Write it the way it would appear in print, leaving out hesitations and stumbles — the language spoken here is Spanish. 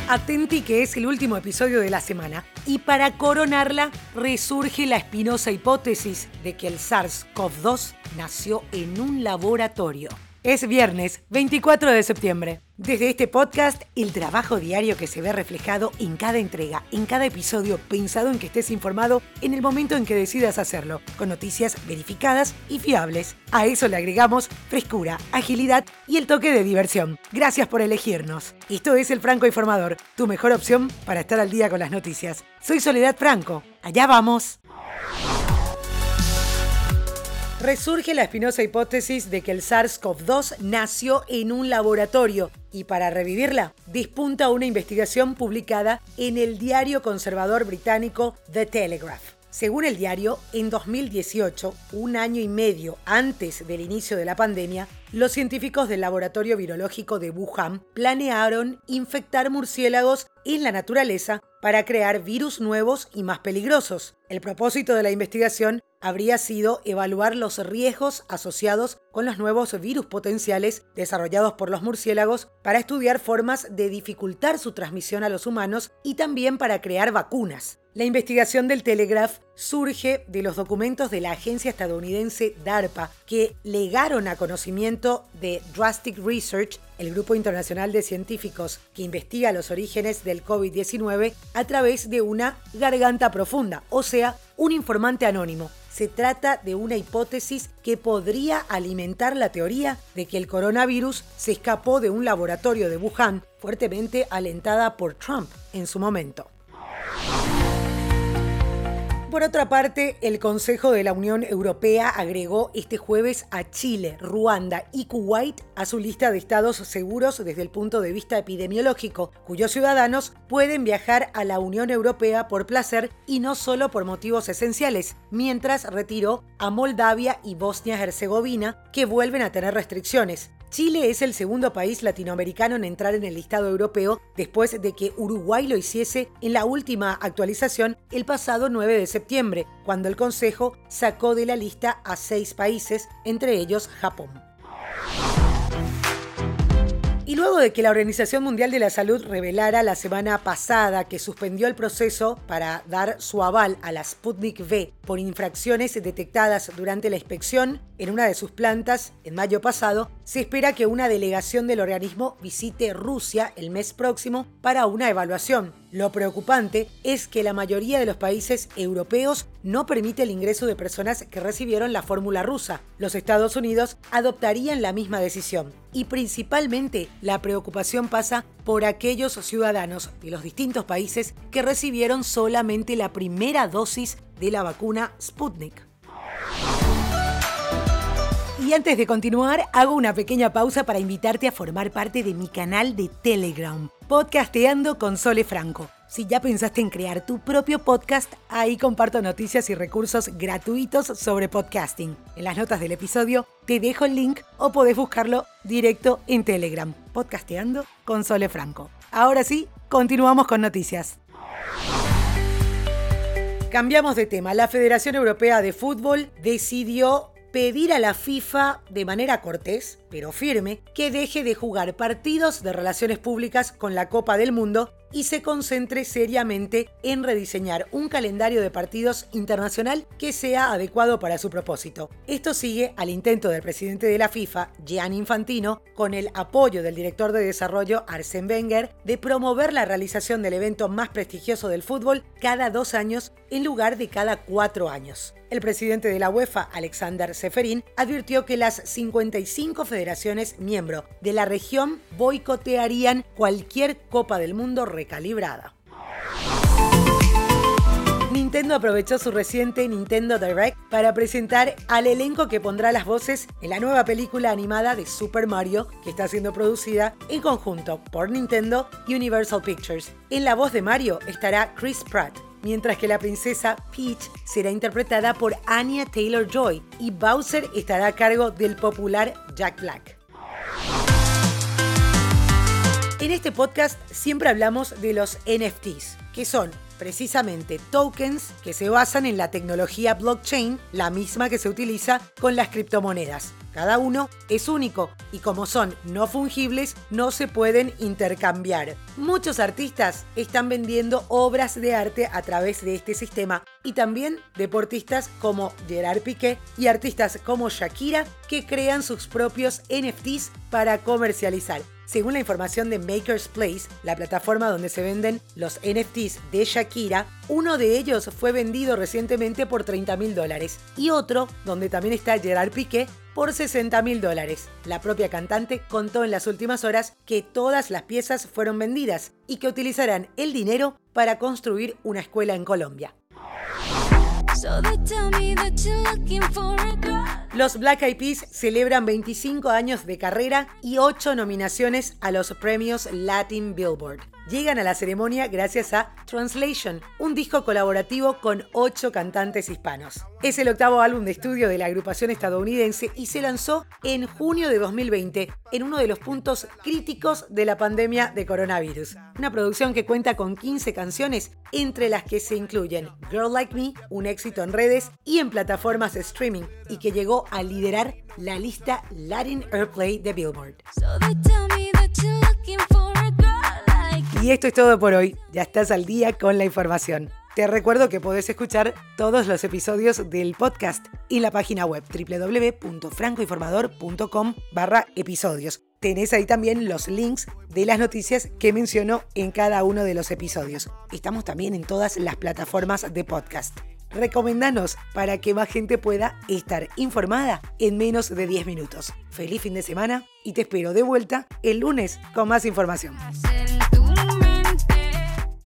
Atenti que es el último episodio de la semana y para coronarla resurge la espinosa hipótesis de que el SARS-CoV-2 nació en un laboratorio. Es viernes 24 de septiembre. Desde este podcast, el trabajo diario que se ve reflejado en cada entrega, en cada episodio, pensado en que estés informado en el momento en que decidas hacerlo, con noticias verificadas y fiables. A eso le agregamos frescura, agilidad y el toque de diversión. Gracias por elegirnos. Esto es El Franco Informador, tu mejor opción para estar al día con las noticias. Soy Soledad Franco. Allá vamos. Resurge la espinosa hipótesis de que el SARS-CoV-2 nació en un laboratorio y para revivirla despunta una investigación publicada en el diario conservador británico The Telegraph. Según el diario, en 2018, un año y medio antes del inicio de la pandemia, los científicos del laboratorio virológico de Wuhan planearon infectar murciélagos en la naturaleza para crear virus nuevos y más peligrosos. El propósito de la investigación habría sido evaluar los riesgos asociados con los nuevos virus potenciales desarrollados por los murciélagos para estudiar formas de dificultar su transmisión a los humanos y también para crear vacunas. La investigación del Telegraph surge de los documentos de la agencia estadounidense DARPA que legaron a conocimiento de Drastic Research, el grupo internacional de científicos que investiga los orígenes del COVID-19 a través de una garganta profunda, o sea, un informante anónimo. Se trata de una hipótesis que podría alimentar la teoría de que el coronavirus se escapó de un laboratorio de Wuhan, fuertemente alentada por Trump en su momento. Por otra parte, el Consejo de la Unión Europea agregó este jueves a Chile, Ruanda y Kuwait a su lista de estados seguros desde el punto de vista epidemiológico, cuyos ciudadanos pueden viajar a la Unión Europea por placer y no solo por motivos esenciales, mientras retiró a Moldavia y Bosnia-Herzegovina, que vuelven a tener restricciones. Chile es el segundo país latinoamericano en entrar en el listado europeo después de que Uruguay lo hiciese en la última actualización el pasado 9 de septiembre, cuando el Consejo sacó de la lista a 6 países, entre ellos Japón. Y luego de que la Organización Mundial de la Salud revelara la semana pasada que suspendió el proceso para dar su aval a la Sputnik V por infracciones detectadas durante la inspección en una de sus plantas en mayo pasado, se espera que una delegación del organismo visite Rusia el mes próximo para una evaluación. Lo preocupante es que la mayoría de los países europeos no permite el ingreso de personas que recibieron la fórmula rusa. Los Estados Unidos adoptarían la misma decisión. Y principalmente la preocupación pasa por aquellos ciudadanos de los distintos países que recibieron solamente la primera dosis de la vacuna Sputnik. Y antes de continuar, hago una pequeña pausa para invitarte a formar parte de mi canal de Telegram, Podcasteando con Sole Franco. Si ya pensaste en crear tu propio podcast, ahí comparto noticias y recursos gratuitos sobre podcasting. En las notas del episodio te dejo el link o podés buscarlo directo en Telegram, Podcasteando con Sole Franco. Ahora sí, continuamos con noticias. Cambiamos de tema. La Federación Europea de Fútbol decidió pedir a la FIFA, de manera cortés, pero firme, que deje de jugar partidos de relaciones públicas con la Copa del Mundo y se concentre seriamente en rediseñar un calendario de partidos internacional que sea adecuado para su propósito. Esto sigue al intento del presidente de la FIFA, Gianni Infantino, con el apoyo del director de desarrollo, Arsène Wenger, de promover la realización del evento más prestigioso del fútbol cada 2 años en lugar de cada 4 años. El presidente de la UEFA, Alexander Ceferin, advirtió que las 55 federaciones miembro de la región boicotearían cualquier Copa del Mundo recalibrada. Nintendo aprovechó su reciente Nintendo Direct para presentar al elenco que pondrá las voces en la nueva película animada de Super Mario, que está siendo producida en conjunto por Nintendo y Universal Pictures. En la voz de Mario estará Chris Pratt, mientras que la princesa Peach será interpretada por Anya Taylor-Joy y Bowser estará a cargo del popular Jack Black. En este podcast siempre hablamos de los NFTs, que son precisamente tokens que se basan en la tecnología blockchain, la misma que se utiliza con las criptomonedas. Cada uno es único y como son no fungibles, no se pueden intercambiar. Muchos artistas están vendiendo obras de arte a través de este sistema y también deportistas como Gerard Piqué y artistas como Shakira que crean sus propios NFTs para comercializar. Según la información de Makers Place, la plataforma donde se venden los NFTs de Shakira, uno de ellos fue vendido recientemente por $30.000 y otro, donde también está Gerard Piqué, por $60.000. La propia cantante contó en las últimas horas que todas las piezas fueron vendidas y que utilizarán el dinero para construir una escuela en Colombia. Los Black Eyed Peas celebran 25 años de carrera y 8 nominaciones a los premios Latin Billboard. Llegan a la ceremonia gracias a Translation, un disco colaborativo con 8 cantantes hispanos. Es el 8º álbum de estudio de la agrupación estadounidense y se lanzó en junio de 2020, en uno de los puntos críticos de la pandemia de coronavirus. Una producción que cuenta con 15 canciones, entre las que se incluyen Girl Like Me, un éxito en redes y en plataformas de streaming, y que llegó a liderar la lista Latin Airplay de Billboard. Y esto es todo por hoy. Ya estás al día con la información. Te recuerdo que podés escuchar todos los episodios del podcast en la página web www.francoinformador.com/episodios. Tenés ahí también los links de las noticias que menciono en cada uno de los episodios. Estamos también en todas las plataformas de podcast. Recomendanos para que más gente pueda estar informada en menos de 10 minutos. Feliz fin de semana y te espero de vuelta el lunes con más información.